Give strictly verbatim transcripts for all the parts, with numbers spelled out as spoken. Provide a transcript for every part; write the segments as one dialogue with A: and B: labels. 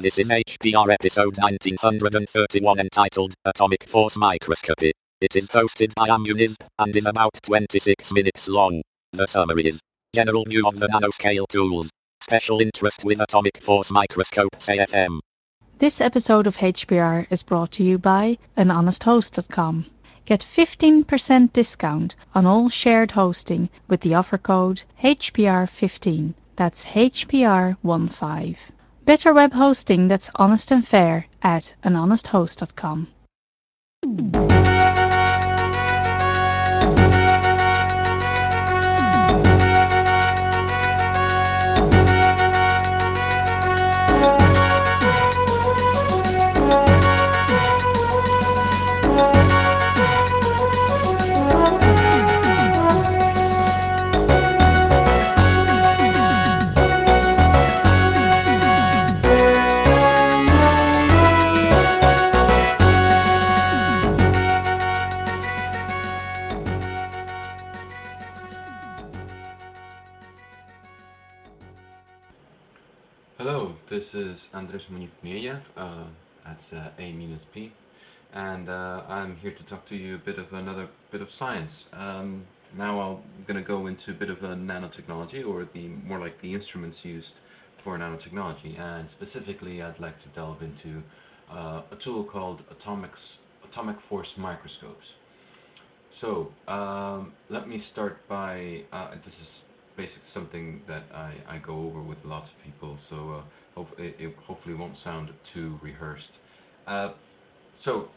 A: This is H P R episode nineteen thirty-one entitled Atomic Force Microscopy. It is hosted by Amunizd and is about twenty-six minutes long. The summary is: general view of the nanoscale tools. Special interest with atomic force microscopes A F M.
B: This episode of H P R is brought to you by an honest host dot com. Get fifteen percent discount on all shared hosting with the offer code H P R fifteen. That's H P R fifteen. Better web hosting that's honest and fair at an honest host dot com.
C: Hello, this is Andres Muñoz uh, at uh, A minus P, and uh, I'm here to talk to you a bit of another bit of science. Um, now I'm going to go into a bit of a nanotechnology, or the more like the instruments used for nanotechnology, and specifically I'd like to delve into uh, a tool called atomics, atomic force microscopes. So um, let me start by uh, this is basically something that I, I go over with lots of people, so uh, hope, it, it hopefully won't sound too rehearsed. Uh, so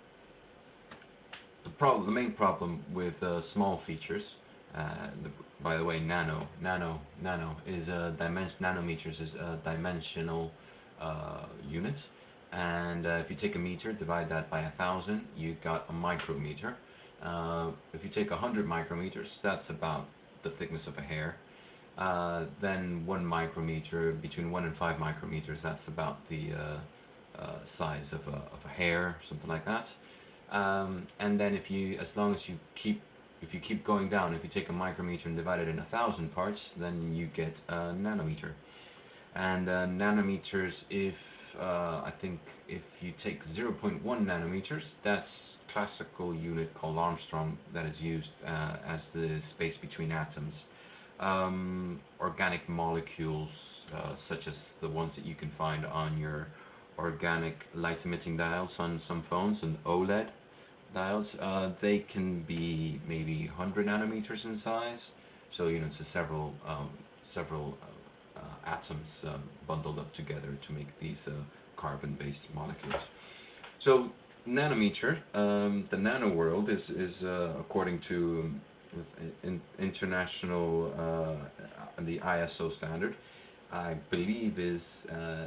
C: the problem, the main problem with uh, small features, uh, the, by the way, nano, nano, nano is a dimension, nanometers is a dimensional uh, unit, and uh, if you take a meter, divide that by a thousand, you got a micrometer. Uh, if you take one hundred micrometers, that's about the thickness of a hair. Uh, then one micrometer, between one and five micrometers, that's about the uh, uh, size of a, of a hair, something like that. Um, and then if you, as long as you keep, if you keep going down, if you take a micrometer and divide it in a thousand parts, then you get a nanometer. And uh, nanometers, if uh, I think if you take zero point one nanometers, that's classical unit called Armstrong that is used uh, as the space between atoms. Um, organic molecules, uh, such as the ones that you can find on your organic light emitting diodes on some phones and OLED diodes, uh, they can be maybe one hundred nanometers in size. So you know, it's a several um, several uh, uh, atoms um, bundled up together to make these uh, carbon-based molecules. So nanometer, um, the nano world is is uh, according to um, in, international uh, the I S O standard, I believe is uh,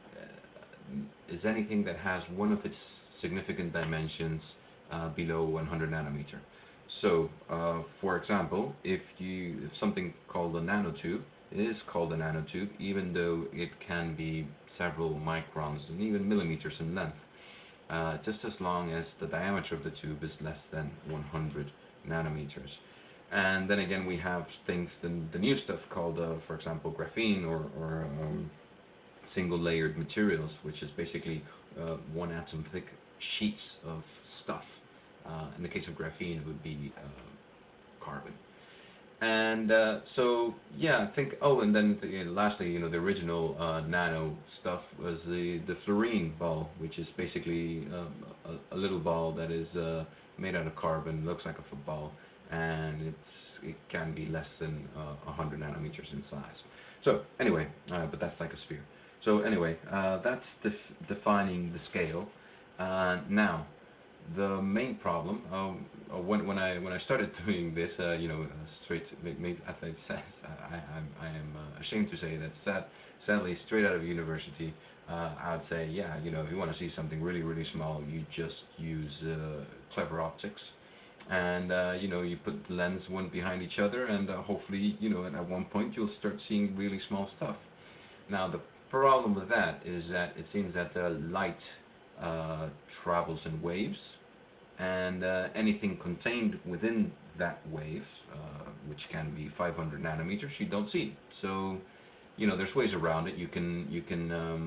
C: is anything that has one of its significant dimensions uh, below one hundred nanometer. So, uh, for example, if you if something called a nanotube is called a nanotube, even though it can be several microns and even millimeters in length, uh, just as long as the diameter of the tube is less than one hundred nanometers. And then again, we have things, the, the new stuff called, uh, for example, graphene or, or um, single-layered materials, which is basically uh, one atom thick sheets of stuff. Uh, in the case of graphene, it would be uh, carbon. And uh, so, yeah, I think. Oh, and then the, lastly, you know, the original uh, nano stuff was the the fluorine ball, which is basically um, a, a little ball that is uh, made out of carbon, looks like a football, and it's it can be less than uh, one hundred nanometers in size. So anyway, uh, but that's like a sphere. So anyway, uh, that's def- defining the scale. Uh, now, the main problem um, uh, when when I when I started doing this, uh, you know, uh, straight, maybe as I said, I I'm, I am uh, ashamed to say that sad, sadly, straight out of university, uh, I would say, yeah, you know, if you want to see something really really small, you just use uh, clever optics, and uh, you know, you put the lens one behind each other, and uh, hopefully, you know, at one point you'll start seeing really small stuff. Now the problem with that is that it seems that the light uh, travels in waves, and uh, anything contained within that wave, uh, which can be five hundred nanometers, you don't see. So, you know, there's ways around it. You can you can um,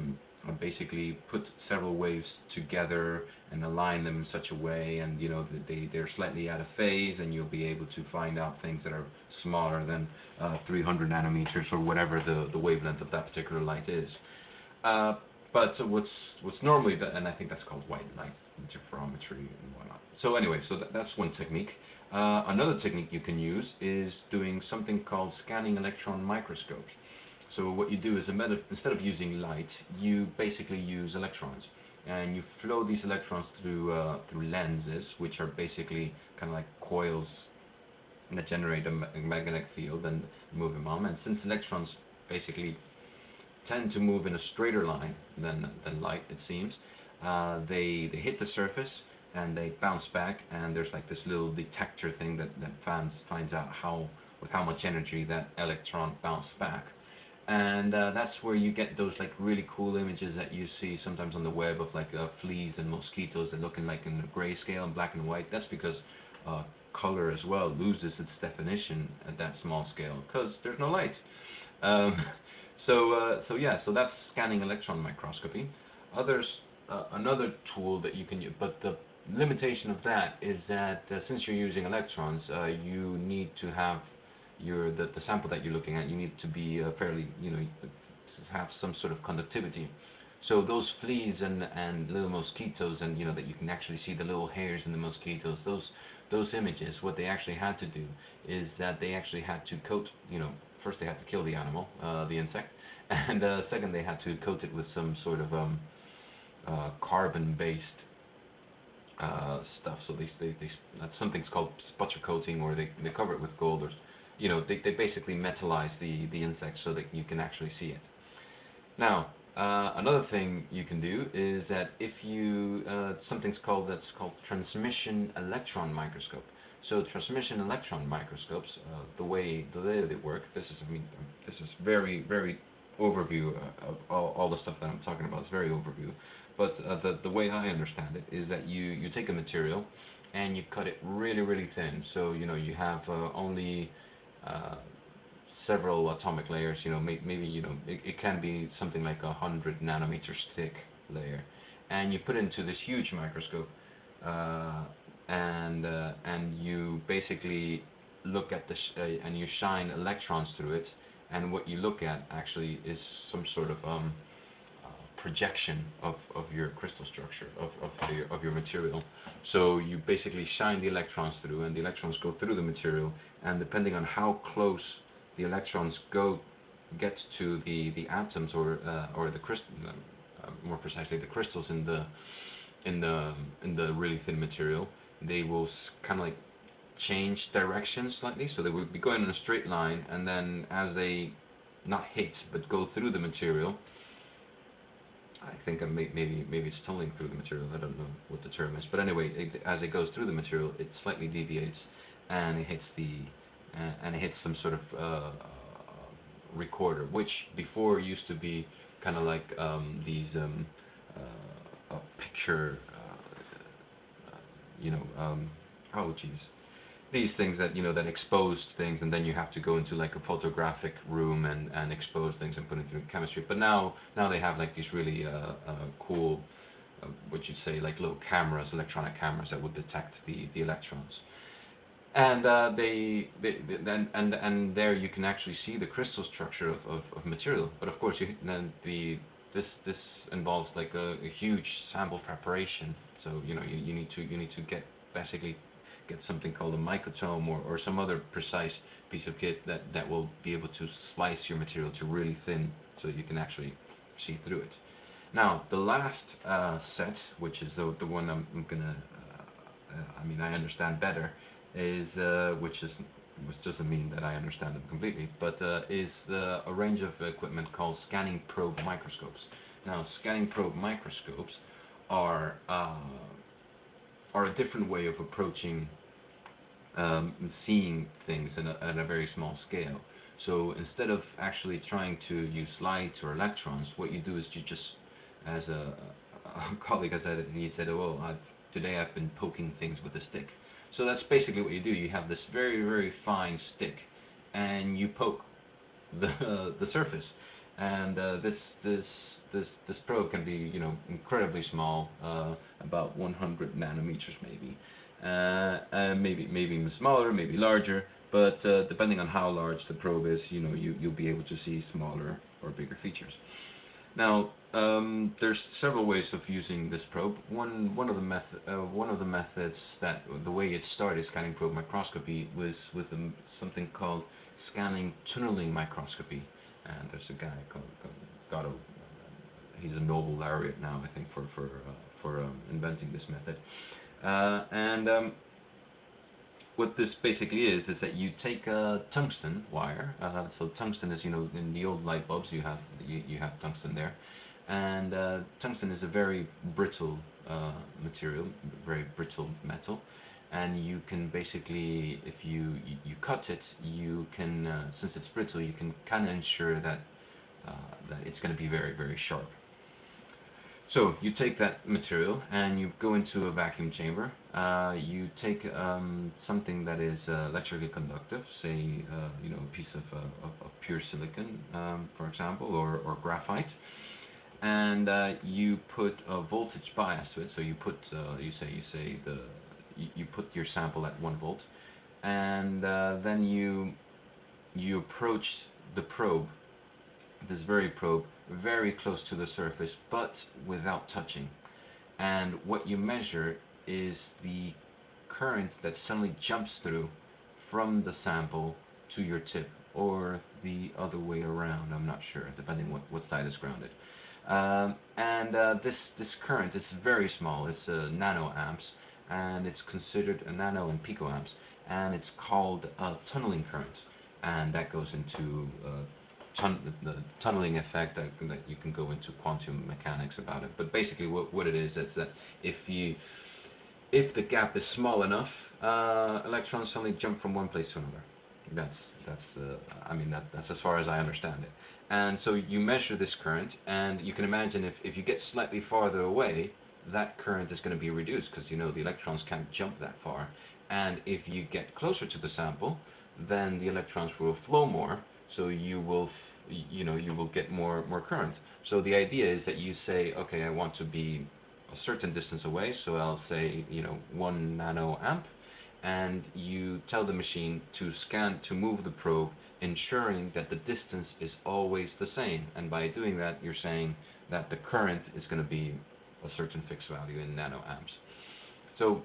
C: uh, basically put several waves together and align them in such a way, and you know they they're slightly out of phase, and you'll be able to find out things that are smaller than uh, three hundred nanometers or whatever the the wavelength of that particular light is. Uh, but so what's what's normally the, and I think that's called white light interferometry and whatnot. So anyway, so that, that's one technique. Uh, another technique you can use is doing something called scanning electron microscopes. So what you do is instead of using light, you basically use electrons, and you flow these electrons through uh, through lenses, which are basically kind of like coils that generate a magnetic field and move them on. And since electrons basically tend to move in a straighter line than than light, it seems, uh, they they hit the surface and they bounce back, and there's like this little detector thing that that finds finds out how with how much energy that electron bounced back. And uh, that's where you get those like really cool images that you see sometimes on the web of like uh, fleas and mosquitoes that looking like in grayscale and black and white. That's because uh, color as well loses its definition at that small scale because there's no light. Um, so uh, so yeah, so that's scanning electron microscopy. Others, uh, another tool that you can use, but the limitation of that is that uh, since you're using electrons, uh, you need to have your the, the sample that you're looking at, you need to be uh, fairly, you know, have some sort of conductivity. So those fleas and and little mosquitoes, and you know that you can actually see the little hairs in the mosquitoes. Those those images, what they actually had to do is that they actually had to coat, you know, first they had to kill the animal, uh, the insect, and uh, second they had to coat it with some sort of um, uh, carbon-based uh, stuff. So they they, they that's something's called sputter coating, or they they cover it with gold, or you know, they, they basically metallize the, the insect so that you can actually see it. Now, uh, another thing you can do is that if you, uh, something's called, that's called transmission electron microscope. So transmission electron microscopes, uh, the way the way they work, this is, I mean, this is very, very overview of all, all the stuff that I'm talking about. It's very overview. But uh, the, the way I understand it is that you, you take a material and you cut it really, really thin. So, you know, you have uh, only Uh, several atomic layers, you know, may, maybe, you know, it, it can be something like a hundred nanometers thick layer, and you put it into this huge microscope, uh, and uh, and you basically look at the sh uh, and you shine electrons through it, and what you look at actually is some sort of um, projection of, of your crystal structure, of, of, your, of your material. So you basically shine the electrons through, and the electrons go through the material, and depending on how close the electrons go, get to the, the atoms, or uh, or the crystal, uh, more precisely the crystals in the in the in the really thin material, they will kind of like change direction slightly. So they will be going in a straight line, and then as they not hit but go through the material, I think I may, maybe maybe it's tunneling through the material. I don't know what the term is, but anyway, it, as it goes through the material, it slightly deviates, and it hits the uh, and it hits some sort of uh, recorder, which before used to be kind of like um, these um, uh, a picture, uh, uh, you know, um, oh geez, these things that, you know, that expose things, and then you have to go into like a photographic room and, and expose things and put it through chemistry. But now now they have like these really uh, uh, cool, uh, what you'd say, like little cameras, electronic cameras that would detect the, the electrons. And uh, they, they, they and, and and there you can actually see the crystal structure of, of, of material. But of course, you, then the this this involves like a, a huge sample preparation. So you know you, you need to you need to get basically get something called a microtome, or, or some other precise piece of kit that, that will be able to slice your material to really thin so you can actually see through it. Now, the last uh, set, which is the, the one I'm, I'm going to, uh, I mean, I understand better, is, uh, which is, which doesn't mean that I understand them completely, but uh, is uh, a range of equipment called scanning probe microscopes. Now, scanning probe microscopes are uh, are a different way of approaching um, seeing things in a, at a very small scale. So instead of actually trying to use light or electrons, what you do is you just, as a, a colleague I said, he said, "Oh, I've, today I've been poking things with a stick." So that's basically what you do. You have this very, very fine stick, and you poke the uh, the surface, and uh, this this this this probe can be, you know, incredibly small, uh, about one hundred nanometers maybe, uh, uh, maybe maybe even smaller, maybe larger. But uh, depending on how large the probe is, you know, you you'll be able to see smaller or bigger features. Now, um, there's several ways of using this probe. One one of the method uh, one of the methods that the way it started scanning probe microscopy was with um, something called scanning tunneling microscopy. And there's a guy called, called got a he's a Nobel laureate now, I think, for for uh, for um, inventing this method. Uh, and um, what this basically is is that you take a tungsten wire. Uh, so tungsten is, you know, in the old light bulbs you have you, you have tungsten there, and uh, tungsten is a very brittle uh, material, very brittle metal, and you can basically, if you you, you cut it, you can uh, since it's brittle, you can kind of ensure that uh, that it's going to be very very sharp. So you take that material and you go into a vacuum chamber. Uh, you take um, something that is uh, electrically conductive, say uh, you know, a piece of, uh, of, of pure silicon, um, for example, or, or graphite, and uh, you put a voltage bias to it. So you put uh, you say you say the you, you put your sample at one volt, and uh, then you you approach the probe, this very probe, very close to the surface, but without touching. And what you measure is the current that suddenly jumps through from the sample to your tip, or the other way around, I'm not sure, depending what, what side is grounded. Um, and uh, this, this current is very small, it's uh, nanoamps, and it's considered a nano and picoamps, and it's called a tunneling current. And that goes into uh, Tun the tunneling effect, that, that you can go into quantum mechanics about it. But basically what, what it is is that if you if the gap is small enough, uh, electrons suddenly jump from one place to another. That's that's the I mean that that's as far as I understand it. And so you measure this current, and you can imagine if, if you get slightly farther away, that current is going to be reduced, because, you know, the electrons can't jump that far. And if you get closer to the sample, then the electrons will flow more, so you will you know you will get more more current. So the idea is that you say, okay, I want to be a certain distance away, so I'll say, you know, one nanoamp, and you tell the machine to scan, to move the probe, ensuring that the distance is always the same. And by doing that, you're saying that the current is going to be a certain fixed value in nanoamps. So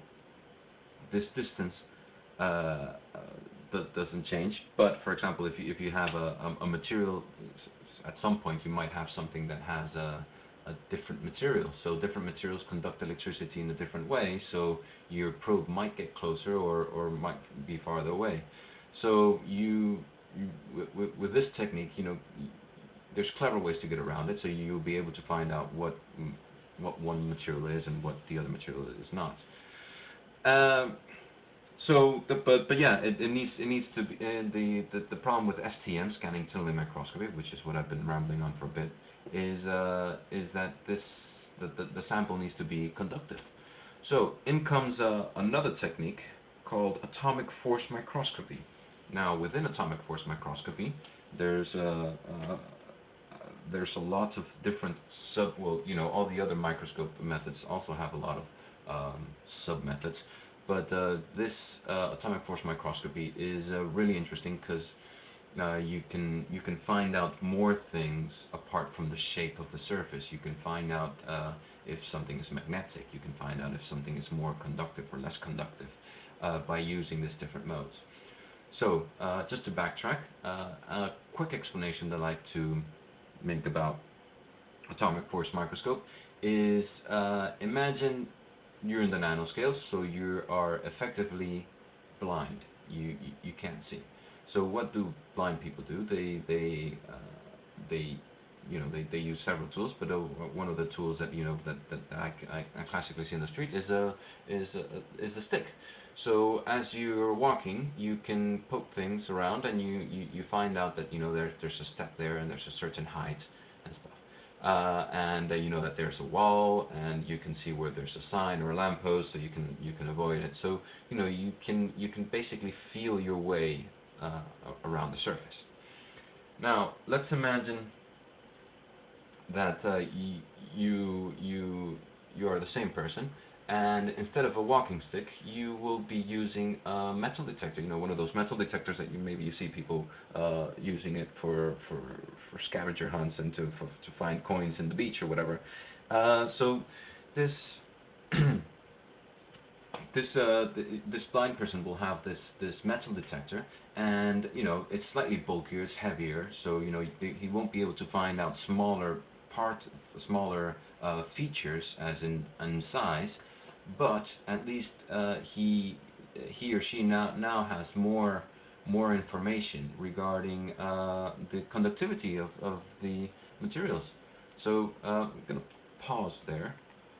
C: this distance uh, uh, doesn't change. But for example, if you if you have a, a, a material, at some point you might have something that has a, a different material. So different materials conduct electricity in a different way. So your probe might get closer, or, or might be farther away. So you, you with, with this technique, you know, there's clever ways to get around it. So you'll be able to find out what what one material is and what the other material is not. Um, So, the, but but yeah, it, it needs it needs to be uh, the, the the problem with S T M, scanning tunneling microscopy, which is what I've been rambling on for a bit, is uh, is that this the, the the sample needs to be conductive. So in comes uh, another technique called atomic force microscopy. Now within atomic force microscopy, there's uh, uh, there's a lot of different sub well you know all the other microscope methods also have a lot of um, sub methods. But uh, this uh, atomic force microscopy is uh, really interesting, because uh, you can you can find out more things apart from the shape of the surface. You can find out uh, if something is magnetic. You can find out if something is more conductive or less conductive uh, by using these different modes. So uh, just to backtrack, uh, a quick explanation that I like to make about atomic force microscope is uh, imagine you're in the nanoscale, so you are effectively blind. You, you you can't see. So what do blind people do? They they uh, they you know they, they use several tools, but uh, one of the tools that you know that, that I, I, I classically see in the street is a is a, is a stick. So as you're walking, you can poke things around, and you, you, you find out that you know there's there's a step there, and there's a certain height and stuff. Uh, and uh, you know that there's a wall, and you can see where there's a sign or a lamppost, so you can you can avoid it. So you know you can you can basically feel your way uh, around the surface. Now let's imagine that uh, y- you you you are the same person, and instead of a walking stick, you will be using a metal detector. You know, one of those metal detectors that you maybe you see people uh, using it for for for scavenger hunts and to for, to find coins in the beach or whatever. Uh, so this this uh, th- this blind person will have this this metal detector, and you know it's slightly bulkier, it's heavier, so you know he, he won't be able to find out smaller part, smaller uh, features as in in size, but at least uh, he he or she now now has more more information regarding uh, the conductivity of, of the materials. So uh, I'm gonna pause there.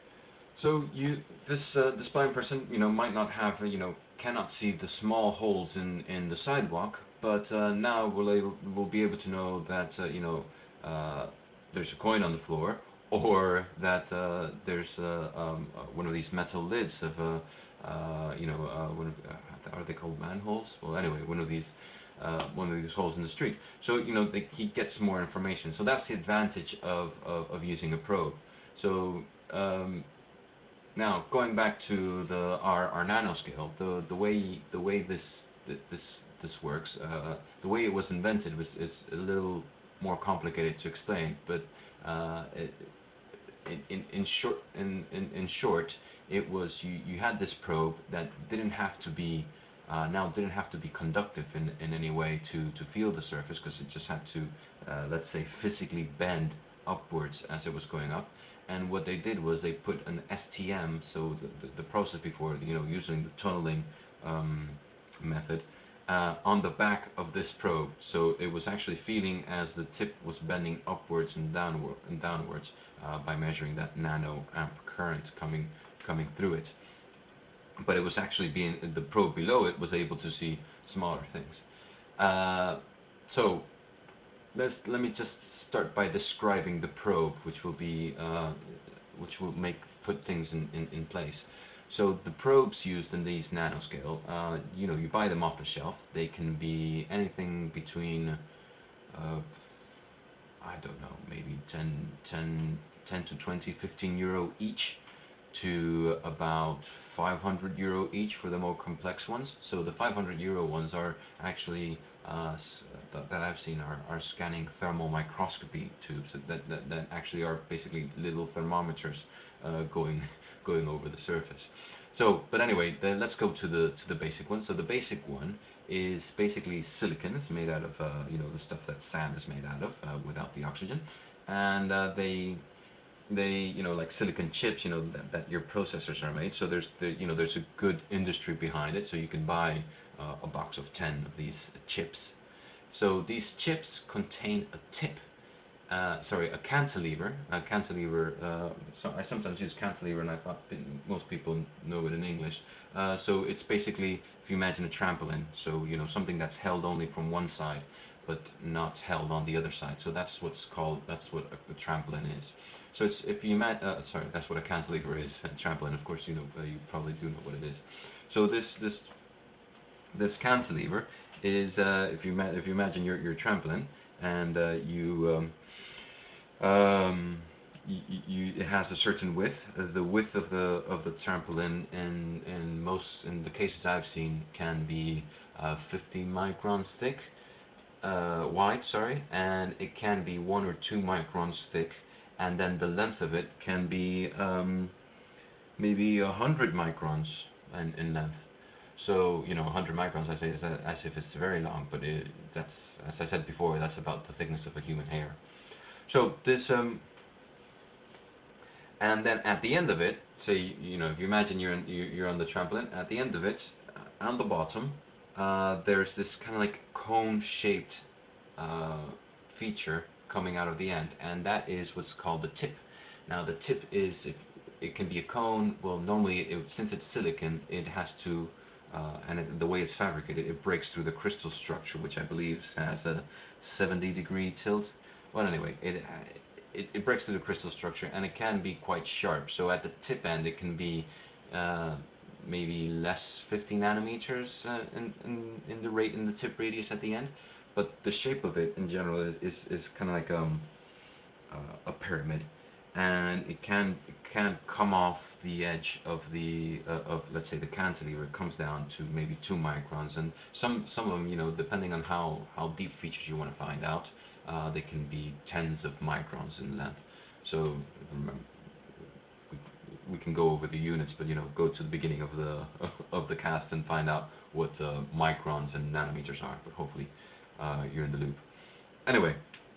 C: So you, this uh, this blind person, you know, might not have, uh, you know, cannot see the small holes in in the sidewalk, but uh, now will able will be able to know that, uh, you know, uh, there's a coin on the floor, or that uh, there's uh, um, uh, one of these metal lids of a, uh, you know, uh, one of uh, are they called manholes? Well, anyway, one of these. Uh, one of these holes in the street. So you know they, he gets more information. So that's the advantage of, of, of using a probe. So um, now, going back to the our, our nanoscale, the the way the way this this this works, uh, the way it was invented was is a little more complicated to explain. But uh, it, in, in in short in, in, in short, it was you, you had this probe that didn't have to be uh, now didn't have to be conductive in, in any way to, to feel the surface, because it just had to uh, let's say physically bend upwards as it was going up. And what they did was they put an S T M, so the, the, the process before, you know, using the tunneling um, method, uh, on the back of this probe. So it was actually feeling as the tip was bending upwards and downward and downwards uh, by measuring that nano amp current coming coming through it. But it was actually being the probe below it was able to see smaller things. Uh, so let's let me just start by describing the probe, which will be uh, which will make put things in, in, in place. So the probes used in these nanoscale, uh, you know, you buy them off the shelf. They can be anything between uh, I don't know, maybe ten, ten, ten to twenty, fifteen euro each, to about five hundred euro each for the more complex ones. So the five hundred euro ones are actually uh, that, that I've seen are, are scanning thermal microscopy tubes that, that, that actually are basically little thermometers uh, going going over the surface. So, but anyway, then let's go to the to the basic one. So the basic one is basically silicon. It's made out of uh, you know the stuff that sand is made out of uh, without the oxygen, and uh, they they you know like silicon chips, you know that, that your processors are made. So there's the, you know there's a good industry behind it. So you can buy uh, a box of ten of these chips. So these chips contain a tip, uh, sorry, a cantilever. A cantilever. Uh, so I sometimes use cantilever, and I thought most people know it in English. Uh, so it's basically, if you imagine a trampoline, so you know something that's held only from one side, but not held on the other side. So that's what's called. That's what a, a trampoline is. So it's if you imagine, uh, sorry, that's what a cantilever is. A trampoline, of course, you know, uh, you probably do know what it is. So this this this cantilever is, uh, if you if you imagine your your trampoline, and uh, you um, um, you, you, it has a certain width. Uh, the width of the of the trampoline, in in most in the cases I've seen, can be uh, fifty microns thick, uh, wide, sorry, and it can be one or two microns thick, and then the length of it can be um, maybe a hundred microns in, in length. So you know, one hundred microns, I say, is as if it's very long, but it, that's, as I said before, that's about the thickness of a human hair. So this, um, and then at the end of it, say you know, if you imagine you're in, you're on the trampoline, at the end of it, uh, on the bottom, uh, there's this kind of like cone-shaped uh, feature coming out of the end, and that is what's called the tip. Now the tip is, it, it can be a cone. Well, normally it, since it's silicon, it has to, uh, and it, the way it's fabricated, it breaks through the crystal structure, which I believe has a seventy degree tilt. Well, anyway, it, it it breaks through the crystal structure, and it can be quite sharp. So at the tip end, it can be uh, maybe less fifty nanometers uh, in, in in the rate in the tip radius at the end. But the shape of it in general is is, is kind of like um uh, a pyramid, and it can it can come off the edge of the uh, of let's say the cantilever. It comes down to maybe two microns, and some some of them, you know, depending on how how deep features you want to find out, uh, they can be tens of microns in length. So remember, we, we can go over the units, but you know, go to the beginning of the of the cast and find out what uh, microns and nanometers are. But hopefully, uh, you're in the loop. Anyway,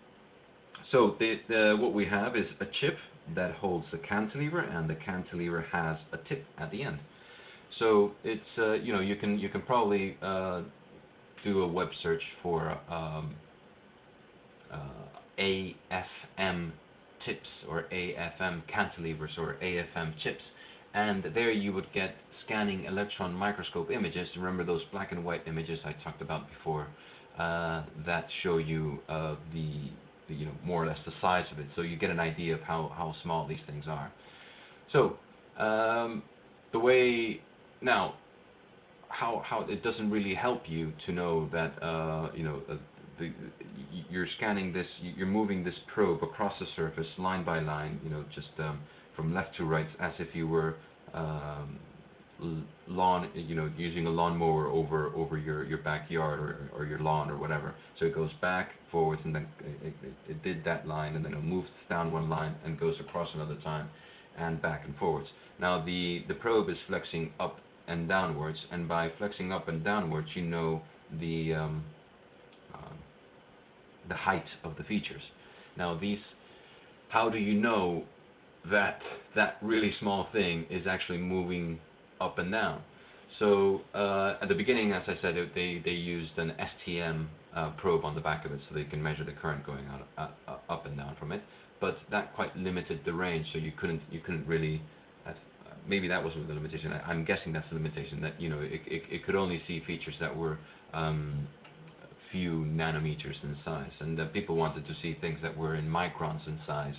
C: so the, the, what we have is a chip that holds the cantilever, and the cantilever has a tip at the end. So it's uh, you know, you can you can probably uh, do a web search for um, uh, A F M tips or A F M cantilevers or A F M chips, and there you would get scanning electron microscope images. Remember those black and white images I talked about before, uh, that show you uh, the, the you know, more or less the size of it, so you get an idea of how how small these things are. So um, the way now how how it doesn't really help you to know that uh, you know uh, the, you're scanning this, you're moving this probe across the surface line by line, you know, just um, from left to right, as if you were um, lawn, you know, using a lawnmower over over your your backyard or or your lawn or whatever. So it goes back, forwards, and then it, it, it did that line, and then it moves down one line and goes across another time, and back and forwards. Now the the probe is flexing up and downwards, and by flexing up and downwards, you know the um, uh, the height of the features. Now these, how do you know that that really small thing is actually moving up and down? So uh, at the beginning, as I said, they they used an S T M uh, probe on the back of it, so they can measure the current going out uh, uh, up and down from it. But that quite limited the range, so you couldn't you couldn't really. That, uh, maybe that wasn't the limitation. I, I'm guessing that's the limitation, that you know it it, it could only see features that were um, few nanometers in size, and uh, people wanted to see things that were in microns in size.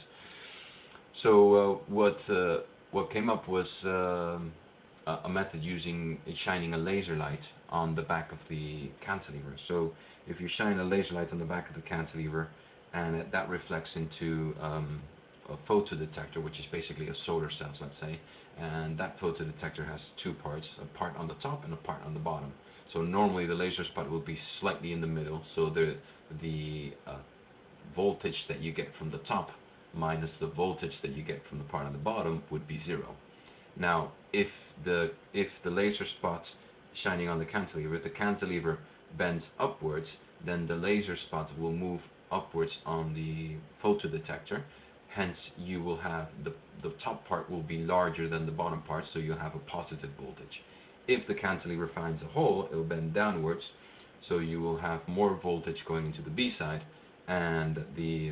C: So uh, what uh, what came up was um, a, a method using shining a laser light on the back of the cantilever. So if you shine a laser light on the back of the cantilever, and it, that reflects into um, a photodetector, which is basically a solar cell, let's say, and that photodetector has two parts, a part on the top and a part on the bottom. So normally the laser spot will be slightly in the middle, so the the uh, voltage that you get from the top minus the voltage that you get from the part on the bottom would be zero. Now, if the if the laser spot shining on the cantilever, if the cantilever bends upwards, then the laser spot will move upwards on the photodetector. Hence, you will have the the top part will be larger than the bottom part, so you'll have a positive voltage. If the cantilever finds a hole, it will bend downwards, so you will have more voltage going into the B side, and the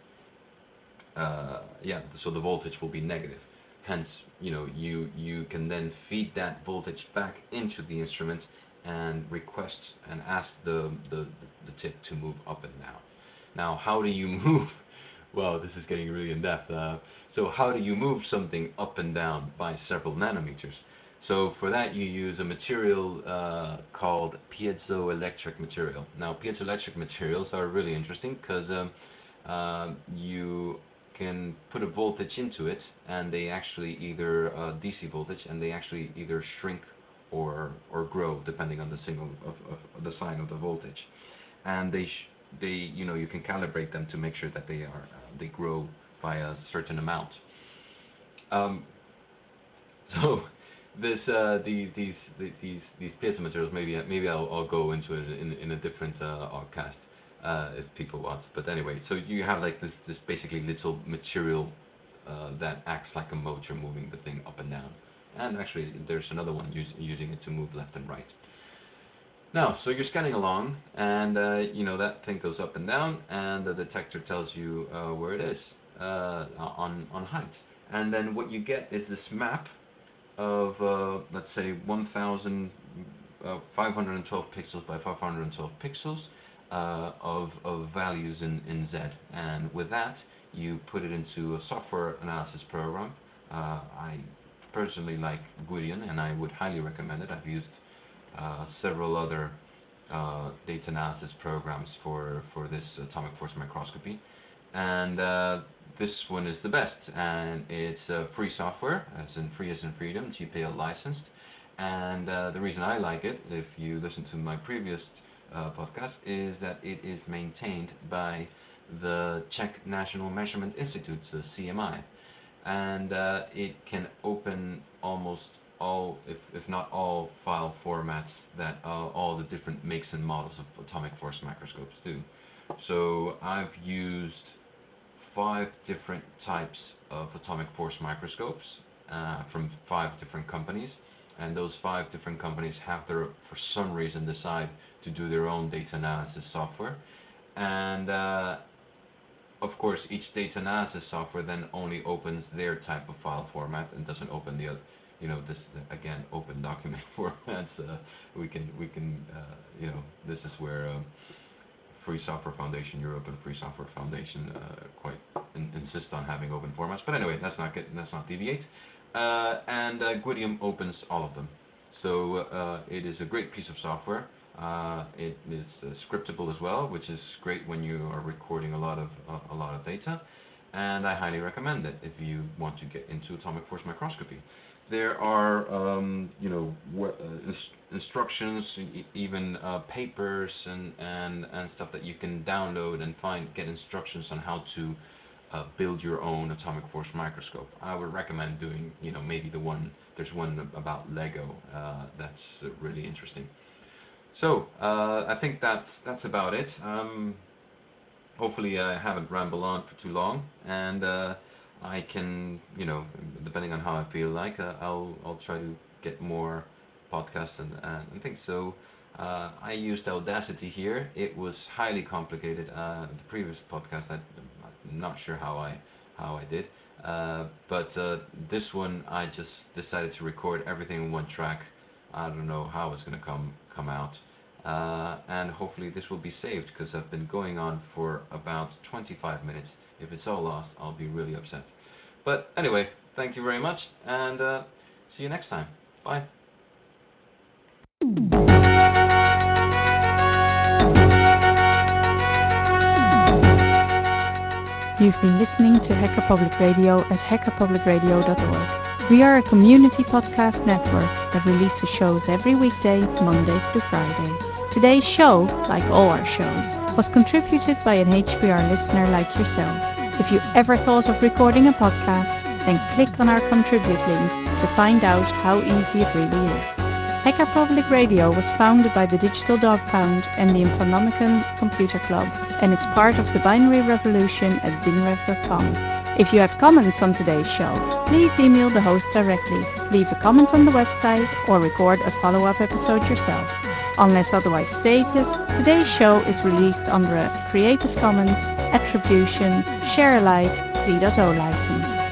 C: uh, yeah, so the voltage will be negative. Hence, you know, you you can then feed that voltage back into the instrument and request and ask the the, the tip to move up and down. Now, how do you move? Well, this is getting really in depth. Uh, so, how do you move something up and down by several nanometers? So, for that, you use a material uh, called piezoelectric material. Now, piezoelectric materials are really interesting because um, uh, you can put a voltage into it, and they actually either uh, D C voltage, and they actually either shrink or or grow depending on the signal of, of, of the sign of the voltage, and they sh they you know you can calibrate them to make sure that they are uh, they grow by a certain amount. Um, so this uh, these these these these piezo materials, maybe maybe I'll, I'll go into it in in a different uh, podcast. Uh, if people want. But anyway, so you have like this, this basically little material uh, that acts like a motor, moving the thing up and down. And actually, there's another one use, using it to move left and right. Now, so you're scanning along, and uh, you know that thing goes up and down, and the detector tells you uh, where it is uh, on on height. And then what you get is this map of uh, let's say one thousand five hundred twelve pixels by five hundred twelve pixels. Uh, of, of values in, in Z, and with that you put it into a software analysis program. Uh, I personally like Gwydion, and I would highly recommend it. I've used uh, several other uh, data analysis programs for, for this atomic force microscopy, and uh, this one is the best, and it's uh, free software, as in free as in freedom, G P L licensed. And uh, the reason I like it, if you listen to my previous uh, podcast, is that it is maintained by the Czech National Measurement Institute, the C M I, and uh, it can open almost all, if, if not all, file formats that uh, all the different makes and models of atomic force microscopes do. So I've used five different types of atomic force microscopes uh, from five different companies, and those five different companies have their, for some reason, decide to do their own data analysis software, and uh, of course each data analysis software then only opens their type of file format and doesn't open the other, you know, this again open document formats. Uh, we can we can uh, you know, this is where um, Free Software Foundation Europe and Free Software Foundation uh, quite in, insist on having open formats. But anyway, let's not get let's not deviate. Uh, and uh, Gwydium opens all of them, so uh, it is a great piece of software. Uh, it is uh, scriptable as well, which is great when you are recording a lot of uh, a lot of data. And I highly recommend it if you want to get into atomic force microscopy. There are, um, you know, w- uh, ins- instructions, e- even uh, papers and, and, and stuff that you can download and find, get instructions on how to uh, build your own atomic force microscope. I would recommend doing, you know, maybe the one, there's one about Lego uh, that's uh, really interesting. So uh, I think that's that's about it. Um, hopefully I haven't rambled on for too long, and uh, I can, you know, depending on how I feel like, uh, I'll I'll try to get more podcasts and and, and things. So uh, I used Audacity here. It was highly complicated. Uh, the previous podcast, I, I'm not sure how I how I did, uh, but uh, this one I just decided to record everything in one track. I don't know how it's gonna come come out. Uh, and hopefully this will be saved, because I've been going on for about twenty-five minutes. If it's all lost, I'll be really upset. But anyway, thank you very much, and uh, see you next time. Bye.
B: You've been listening to Hacker Public Radio at hacker public radio dot org. We are a community podcast network that releases shows every weekday, Monday through Friday. Today's show, like all our shows, was contributed by an H P R listener like yourself. If you ever thought of recording a podcast, then click on our contribute link to find out how easy it really is. Hacker Public Radio was founded by the Digital Dog Pound and the Infonomicon Computer Club, and is part of the binary revolution at binrev dot com. If you have comments on today's show, please email the host directly, leave a comment on the website, or record a follow-up episode yourself. Unless otherwise stated, today's show is released under a Creative Commons Attribution Share Alike three point oh license.